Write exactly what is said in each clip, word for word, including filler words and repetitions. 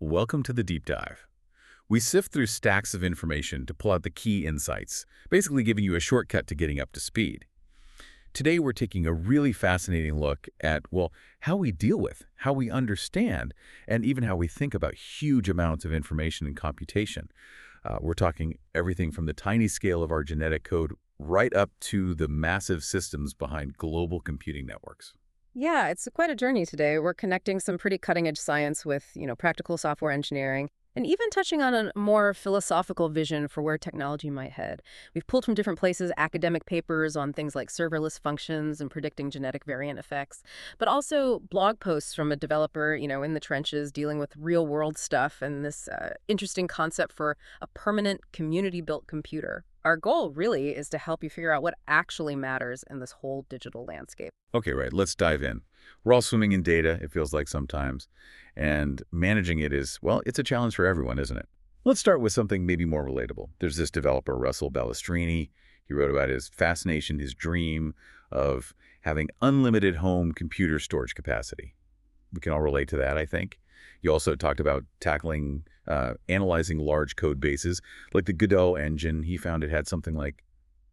Welcome to the deep dive. We sift through stacks of information to pull out the key insights, basically giving you a shortcut to getting up to speed. Today, we're taking a really fascinating look at, well, how we deal with, how we understand, and even how we think about huge amounts of information and computation. Uh, we're talking everything from the tiny scale of our genetic code right up to the massive systems behind global computing networks. Yeah, it's quite a journey today. We're connecting some pretty cutting-edge science with, you know, practical software engineering, and even touching on a more philosophical vision for where technology might head. We've pulled from different places academic papers on things like serverless functions and predicting genetic variant effects, but also blog posts from a developer, you know, in the trenches dealing with real-world stuff and this uh, interesting concept for a permanent community-built computer. Our goal really is to help you figure out what actually matters in this whole digital landscape. Okay, right, let's dive in. We're all swimming in data, it feels like sometimes, and managing it is, well, it's a challenge for everyone, isn't it? Let's start with something maybe more relatable. There's this developer, Russell Balestrini. He wrote about his fascination, his dream of having unlimited home computer storage capacity. We can all relate to that, I think. You also talked about tackling, uh, analyzing large code bases, like the Godot engine. He found it had something like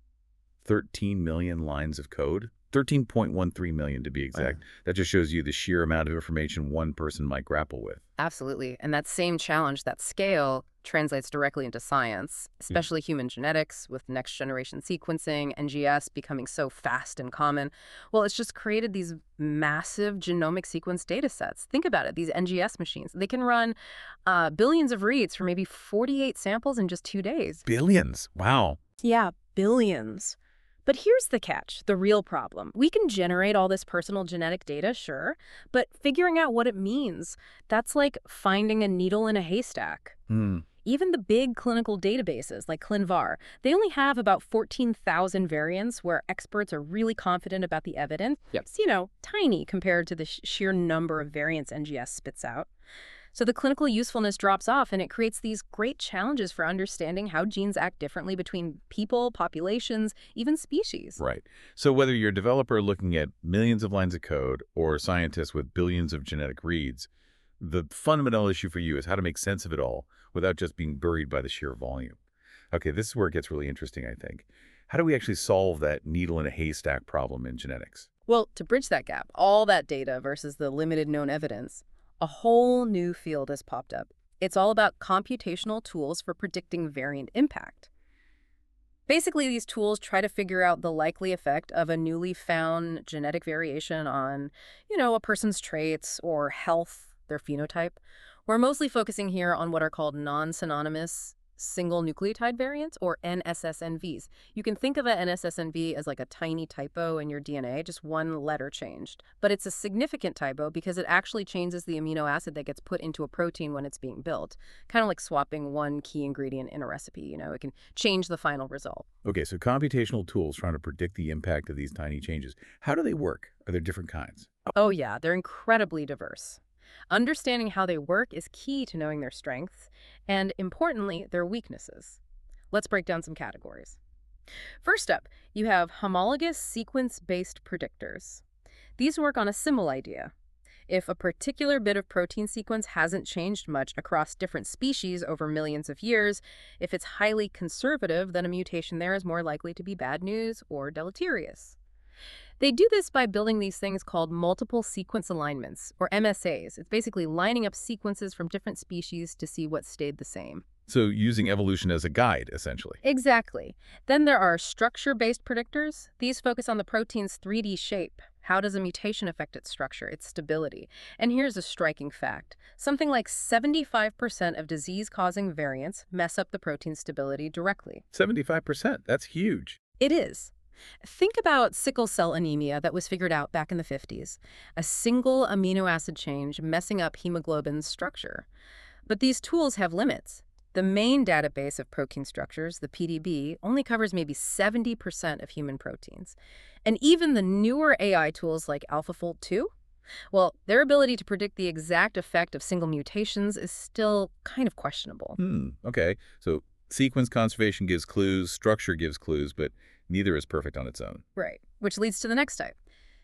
thirteen million lines of code. thirteen point one three million to be exact. Wow. That just shows you the sheer amount of information one person might grapple with. Absolutely. And that same challenge, that scale, translates directly into science, especially human genetics with next-generation sequencing, N G S becoming so fast and common. Well, it's just created these massive genomic sequence data sets. Think about it, these N G S machines. They can run uh, billions of reads for maybe forty-eight samples in just two days. Billions. Wow. Yeah, billions. But here's the catch, the real problem. We can generate all this personal genetic data, sure, but figuring out what it means, that's like finding a needle in a haystack. Hmm. Even the big clinical databases like ClinVar, they only have about fourteen thousand variants where experts are really confident about the evidence. Yep. It's, you know, tiny compared to the sh sheer number of variants N G S spits out. So the clinical usefulness drops off, and it creates these great challenges for understanding how genes act differently between people, populations, even species. Right. So whether you're a developer looking at millions of lines of code or a scientist with billions of genetic reads, the fundamental issue for you is how to make sense of it all without just being buried by the sheer volume. Okay, this is where it gets really interesting, I think. How do we actually solve that needle in a haystack problem in genetics? Well, to bridge that gap, all that data versus the limited known evidence, a whole new field has popped up. It's all about computational tools for predicting variant impact. Basically, these tools try to figure out the likely effect of a newly found genetic variation on, you know, a person's traits or health, their phenotype. We're mostly focusing here on what are called non-synonymous single nucleotide variants, or N S S N Vs. You can think of an N S S N V as like a tiny typo in your D N A, just one letter changed. But it's a significant typo because it actually changes the amino acid that gets put into a protein when it's being built. Kind of like swapping one key ingredient in a recipe, you know, it can change the final result. Okay, so computational tools trying to predict the impact of these tiny changes. How do they work? Are there different kinds? Oh yeah, they're incredibly diverse. Understanding how they work is key to knowing their strengths and, importantly, their weaknesses. Let's break down some categories. First up, you have homologous sequence-based predictors. These work on a similar idea. If a particular bit of protein sequence hasn't changed much across different species over millions of years, if it's highly conservative, then a mutation there is more likely to be bad news or deleterious. They do this by building these things called multiple sequence alignments, or M S As. It's basically lining up sequences from different species to see what stayed the same. So using evolution as a guide, essentially. Exactly. Then there are structure-based predictors. These focus on the protein's three D shape. How does a mutation affect its structure, its stability? And here's a striking fact. Something like seventy-five percent of disease-causing variants mess up the protein stability directly. seventy-five percent. That's huge. It is. Think about sickle cell anemia that was figured out back in the fifties. A single amino acid change messing up hemoglobin's structure. But these tools have limits. The main database of protein structures, the P D B, only covers maybe seventy percent of human proteins. And even the newer A I tools like AlphaFold two, well, their ability to predict the exact effect of single mutations is still kind of questionable. Hmm, okay. So sequence conservation gives clues, structure gives clues, but neither is perfect on its own. Right, which leads to the next type.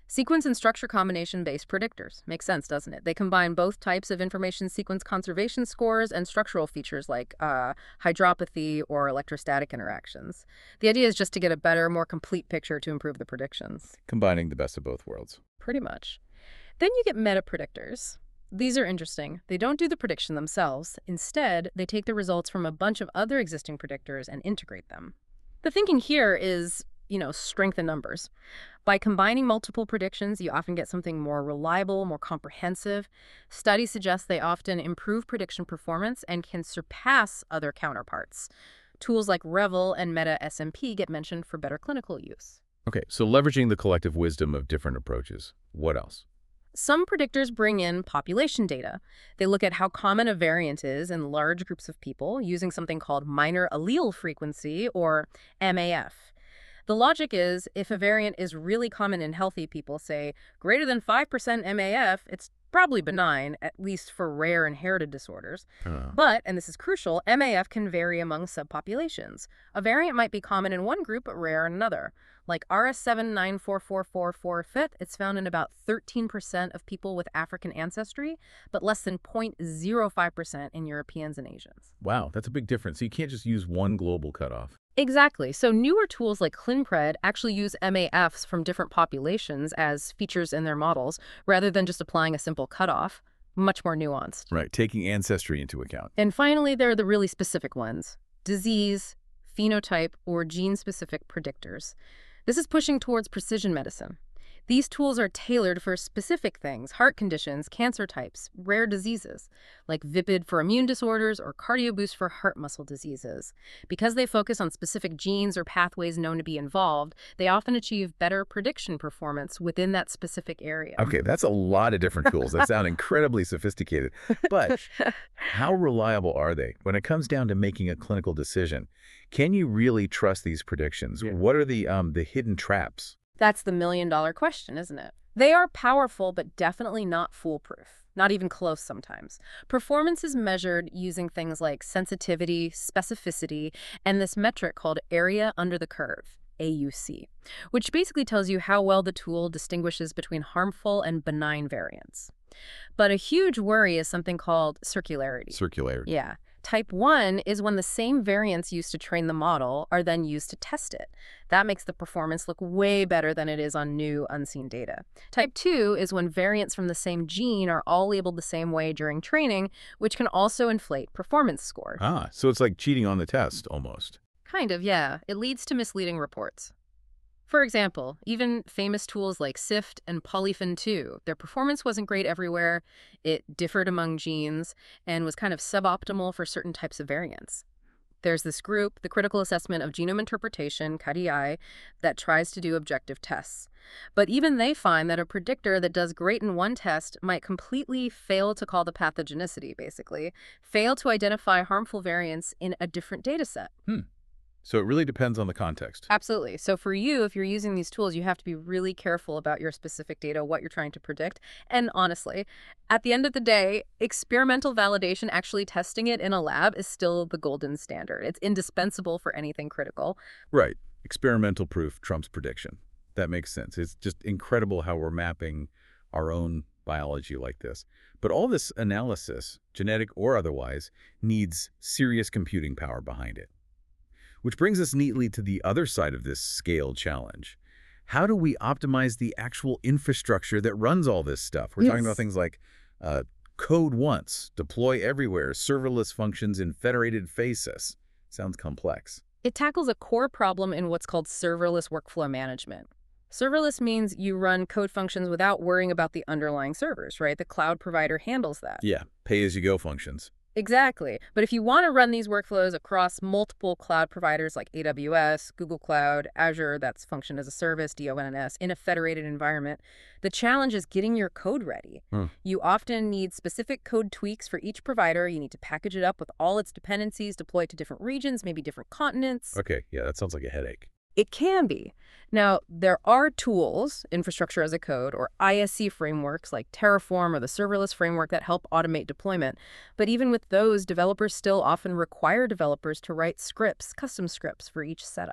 Sequence and structure combination-based predictors. Makes sense, doesn't it? They combine both types of information sequence conservation scores and structural features like uh, hydropathy or electrostatic interactions. The idea is just to get a better, more complete picture to improve the predictions. Combining the best of both worlds. Pretty much. Then you get meta-predictors. These are interesting. They don't do the prediction themselves. Instead, they take the results from a bunch of other existing predictors and integrate them. The thinking here is, you know, strength in numbers. By combining multiple predictions, you often get something more reliable, more comprehensive. Studies suggest they often improve prediction performance and can surpass other counterparts. Tools like Revel and Meta S M P get mentioned for better clinical use. Okay, so leveraging the collective wisdom of different approaches. What else? Some predictors bring in population data. They look at how common a variant is in large groups of people using something called minor allele frequency, or M A F. The logic is, if a variant is really common in healthy people, say greater than five percent M A F, it's probably benign, at least for rare inherited disorders. Uh, But, and this is crucial, M A F can vary among subpopulations. A variant might be common in one group but rare in another. Like R S seven nine four four four four F I T, it's found in about thirteen percent of people with African ancestry, but less than zero point zero five percent in Europeans and Asians. wow, that's a big difference. So you can't just use one global cutoff. Exactly. So newer tools like ClinPred actually use M A Fs from different populations as features in their models, rather than just applying a simple cutoff. Much more nuanced. Right, taking ancestry into account. And finally, there are the really specific ones: disease, phenotype, or gene-specific predictors. This is pushing towards precision medicine. These tools are tailored for specific things: heart conditions, cancer types, rare diseases, like Vipid for immune disorders or CardioBoost for heart muscle diseases. Because they focus on specific genes or pathways known to be involved, they often achieve better prediction performance within that specific area. Okay, that's a lot of different tools that sound incredibly sophisticated. But how reliable are they when it comes down to making a clinical decision? Can you really trust these predictions? Yeah. What are the um the hidden traps? That's the million-dollar question, isn't it? They are powerful, but definitely not foolproof. Not even close sometimes. Performance is measured using things like sensitivity, specificity, and this metric called area under the curve, A U C, which basically tells you how well the tool distinguishes between harmful and benign variants. But a huge worry is something called circularity. Circularity. Yeah. Type one is when the same variants used to train the model are then used to test it. That makes the performance look way better than it is on new, unseen data. Type two is when variants from the same gene are all labeled the same way during training, which can also inflate performance score. Ah, so it's like cheating on the test, almost. Kind of, yeah. It leads to misleading reports. For example, even famous tools like SIFT and Polyfin two, their performance wasn't great everywhere, it differed among genes, and was kind of suboptimal for certain types of variants. There's this group, the Critical Assessment of Genome Interpretation, C A D I, that tries to do objective tests. But even they find that a predictor that does great in one test might completely fail to call the pathogenicity, basically, fail to identify harmful variants in a different data set. Hmm. So it really depends on the context. Absolutely. So for you, if you're using these tools, you have to be really careful about your specific data, what you're trying to predict. And honestly, at the end of the day, experimental validation, actually testing it in a lab, is still the golden standard. It's indispensable for anything critical. Right. Experimental proof trumps prediction. That makes sense. It's just incredible how we're mapping our own biology like this. But all this analysis, genetic or otherwise, needs serious computing power behind it. Which brings us neatly to the other side of this scale challenge. How do we optimize the actual infrastructure that runs all this stuff? We're Yes. talking about things like uh, code once, deploy everywhere, serverless functions in federated faces. Sounds complex. It tackles a core problem in what's called serverless workflow management. Serverless means you run code functions without worrying about the underlying servers, right? The cloud provider handles that. Yeah, pay-as-you-go functions. Exactly. But if you want to run these workflows across multiple cloud providers like A W S, Google Cloud, Azure, that's function as a service, D O N S, in a federated environment, the challenge is getting your code ready. Hmm. You often need specific code tweaks for each provider. You need to package it up with all its dependencies deployed to different regions, maybe different continents. Okay, yeah, that sounds like a headache. It can be. Now, there are tools, infrastructure as a code, or I S C frameworks like Terraform or the serverless framework that help automate deployment. But even with those, developers still often require developers to write scripts, custom scripts for each setup.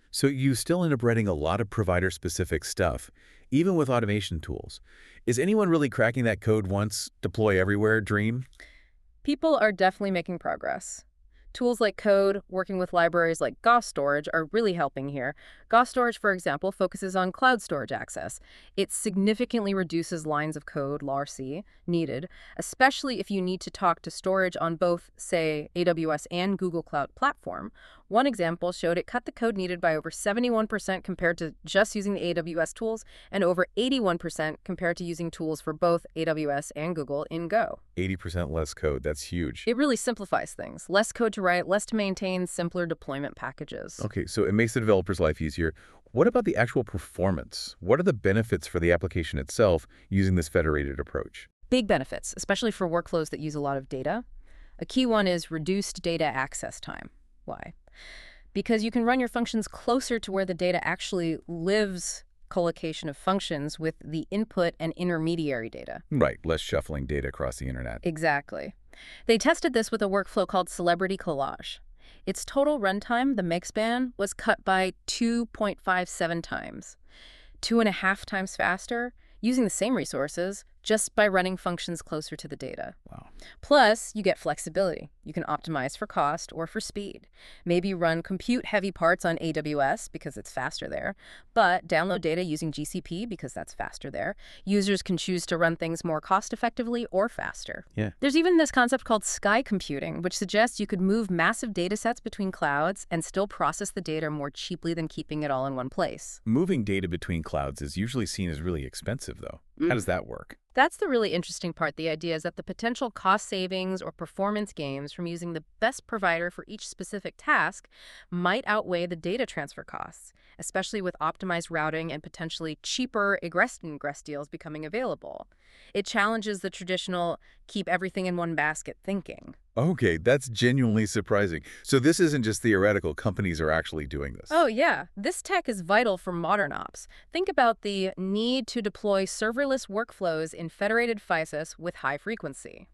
So you still end up writing a lot of provider-specific stuff, even with automation tools. Is anyone really cracking that code once, deploy everywhere dream? People are definitely making progress. Tools like Code, working with libraries like Gauss Storage, are really helping here. Gauss Storage, for example, focuses on cloud storage access. It significantly reduces lines of code, larc, needed, especially if you need to talk to storage on both, say, A W S and Google Cloud Platform. One example showed it cut the code needed by over seventy-one percent compared to just using the A W S tools, and over eighty-one percent compared to using tools for both A W S and Google in Go. eighty percent less code, that's huge. It really simplifies things. Less code to write, less to maintain, simpler deployment packages. Okay, so it makes the developer's life easier. What about the actual performance? What are the benefits for the application itself using this federated approach? Big benefits, especially for workflows that use a lot of data. A key one is reduced data access time. Why? Because you can run your functions closer to where the data actually lives, collocation of functions with the input and intermediary data. Right, less shuffling data across the internet. Exactly. They tested this with a workflow called Celebrity Collage. Its total runtime, the make span, was cut by two point five seven times. Two and a half times faster, using the same resources, just by running functions closer to the data. Wow. Plus, you get flexibility. You can optimize for cost or for speed. Maybe run compute-heavy parts on A W S because it's faster there, but download data using G C P because that's faster there. Users can choose to run things more cost-effectively or faster. Yeah. There's even this concept called sky computing, which suggests you could move massive data sets between clouds and still process the data more cheaply than keeping it all in one place. Moving data between clouds is usually seen as really expensive, though. Mm. How does that work? That's the really interesting part. The idea is that the potential cost savings or performance gains from using the best provider for each specific task might outweigh the data transfer costs, especially with optimized routing and potentially cheaper egress-ingress deals becoming available. It challenges the traditional keep everything in one basket thinking. Okay, that's genuinely surprising. So this isn't just theoretical. Companies are actually doing this. Oh, yeah. This tech is vital for modern ops. Think about the need to deploy serverless workflows in federated F I S S with high frequency.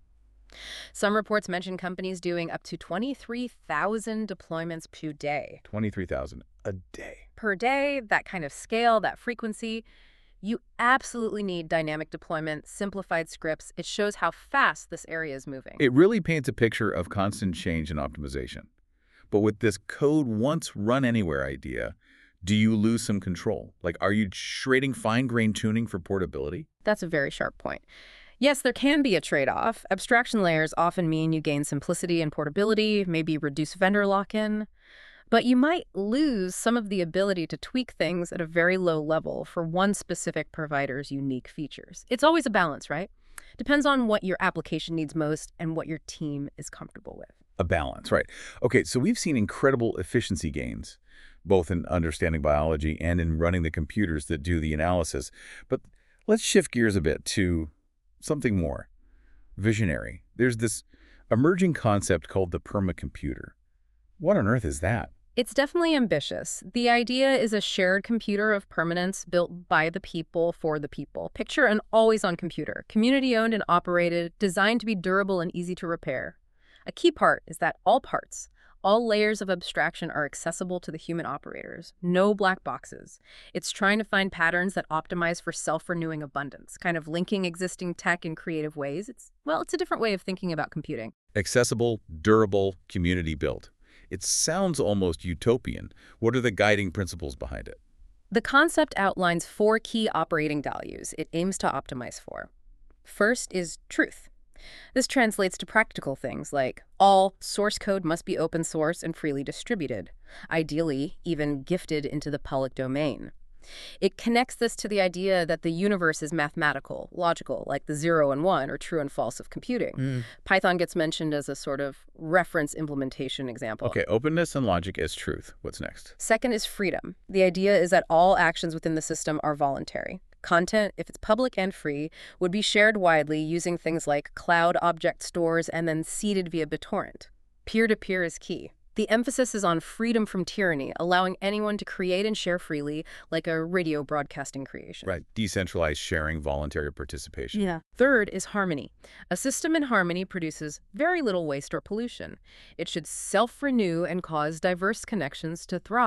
Some reports mention companies doing up to twenty-three thousand deployments per day. twenty-three thousand a day. Per day, that kind of scale, that frequency. You absolutely need dynamic deployment, simplified scripts. It shows how fast this area is moving. It really paints a picture of constant change and optimization. But with this code once run anywhere idea, do you lose some control? Like, are you trading fine-grained tuning for portability? That's a very sharp point. Yes, there can be a trade-off. Abstraction layers often mean you gain simplicity and portability, maybe reduce vendor lock-in. But you might lose some of the ability to tweak things at a very low level for one specific provider's unique features. It's always a balance, right? Depends on what your application needs most and what your team is comfortable with. A balance, right. Okay, so we've seen incredible efficiency gains, both in understanding biology and in running the computers that do the analysis. But let's shift gears a bit to something more visionary. There's this emerging concept called the permacomputer. What on earth is that? It's definitely ambitious. The idea is a shared computer of permanence built by the people for the people. Picture an always-on computer, community-owned and operated, designed to be durable and easy to repair. A key part is that all parts, all layers of abstraction are accessible to the human operators. No black boxes. It's trying to find patterns that optimize for self-renewing abundance, kind of linking existing tech in creative ways. It's, well, it's a different way of thinking about computing. Accessible, durable, community-built. It sounds almost utopian. What are the guiding principles behind it? The concept outlines four key operating values it aims to optimize for. First is truth. This translates to practical things like all source code must be open source and freely distributed, ideally even gifted into the public domain. It connects this to the idea that the universe is mathematical, logical, like the zero and one or true and false of computing. Mm. Python gets mentioned as a sort of reference implementation example. Okay, openness and logic as truth. What's next? Second is freedom. The idea is that all actions within the system are voluntary. Content, if it's public and free, would be shared widely using things like cloud object stores and then seeded via BitTorrent. Peer-to-peer is key. The emphasis is on freedom from tyranny, allowing anyone to create and share freely, like a radio broadcasting creation. Right, decentralized sharing, voluntary participation. Yeah. Third is harmony. A system in harmony produces very little waste or pollution. It should self-renew and cause diverse connections to thrive.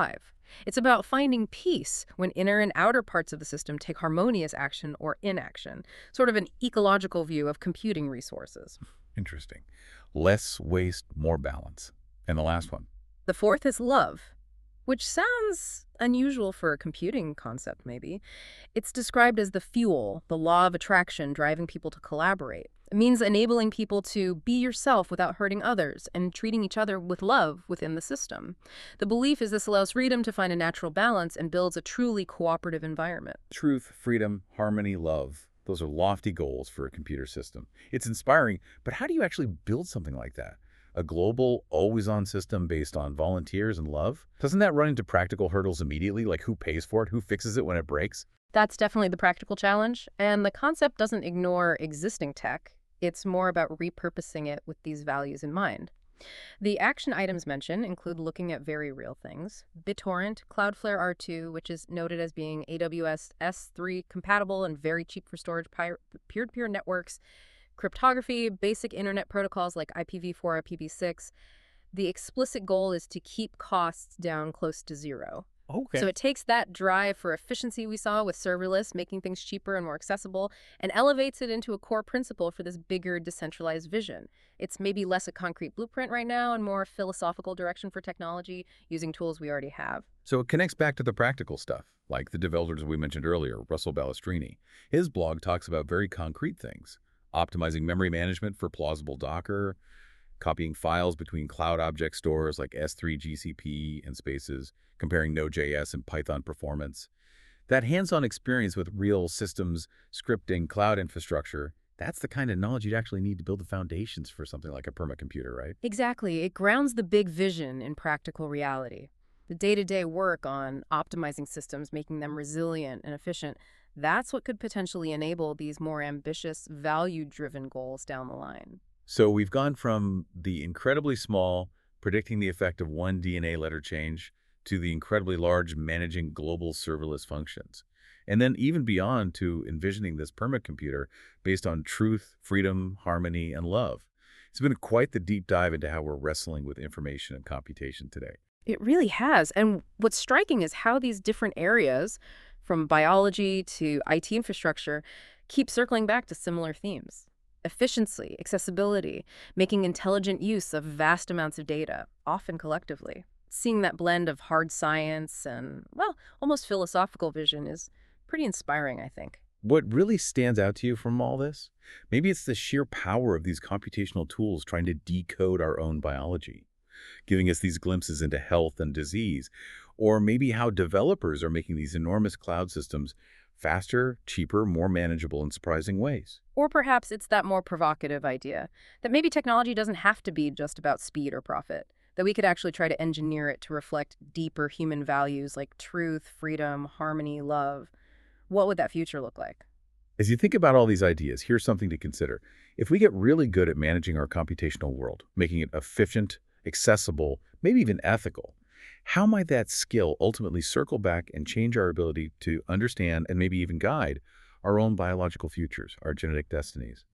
It's about finding peace when inner and outer parts of the system take harmonious action or inaction, sort of an ecological view of computing resources. Interesting. Less waste, more balance. And the last one. The fourth is love, which sounds unusual for a computing concept, maybe. It's described as the fuel, the law of attraction driving people to collaborate. It means enabling people to be yourself without hurting others and treating each other with love within the system. The belief is this allows freedom to find a natural balance and builds a truly cooperative environment. Truth, freedom, harmony, love. Those are lofty goals for a computer system. It's inspiring, but how do you actually build something like that? A global, always-on system based on volunteers and love? Doesn't that run into practical hurdles immediately, like who pays for it, who fixes it when it breaks? That's definitely the practical challenge, and the concept doesn't ignore existing tech. It's more about repurposing it with these values in mind. The action items mentioned include looking at very real things. BitTorrent, Cloudflare R two, which is noted as being A W S S three compatible and very cheap for storage, peer-to-peer networks, cryptography, basic internet protocols like I P v four, I P v six. The explicit goal is to keep costs down close to zero. Okay. So it takes that drive for efficiency we saw with serverless, making things cheaper and more accessible, and elevates it into a core principle for this bigger decentralized vision. It's maybe less a concrete blueprint right now and more a philosophical direction for technology using tools we already have. So it connects back to the practical stuff, like the developers we mentioned earlier, Russell Balestrini. His blog talks about very concrete things, optimizing memory management for plausible Docker, copying files between cloud object stores like S three G C P and Spaces, comparing Node.js and Python performance. That hands-on experience with real systems, scripting, cloud infrastructure, that's the kind of knowledge you'd actually need to build the foundations for something like a permacomputer, right? Exactly. It grounds the big vision in practical reality. The day-to-day work on optimizing systems, making them resilient and efficient, that's what could potentially enable these more ambitious, value-driven goals down the line. So we've gone from the incredibly small, predicting the effect of one D N A letter change, to the incredibly large, managing global serverless functions. And then even beyond to envisioning this permacomputer based on truth, freedom, harmony, and love. It's been quite the deep dive into how we're wrestling with information and computation today. It really has. And what's striking is how these different areas, from biology to I T infrastructure, keep circling back to similar themes. Efficiency, accessibility, making intelligent use of vast amounts of data, often collectively. Seeing that blend of hard science and, well, almost philosophical vision is pretty inspiring, I think. What really stands out to you from all this? Maybe it's the sheer power of these computational tools trying to decode our own biology, giving us these glimpses into health and disease, or maybe how developers are making these enormous cloud systems faster, cheaper, more manageable in surprising ways. Or perhaps it's that more provocative idea that maybe technology doesn't have to be just about speed or profit, that we could actually try to engineer it to reflect deeper human values like truth, freedom, harmony, love. What would that future look like? As you think about all these ideas, here's something to consider. If we get really good at managing our computational world, making it efficient, accessible, maybe even ethical, how might that skill ultimately circle back and change our ability to understand and maybe even guide our own biological futures, our genetic destinies?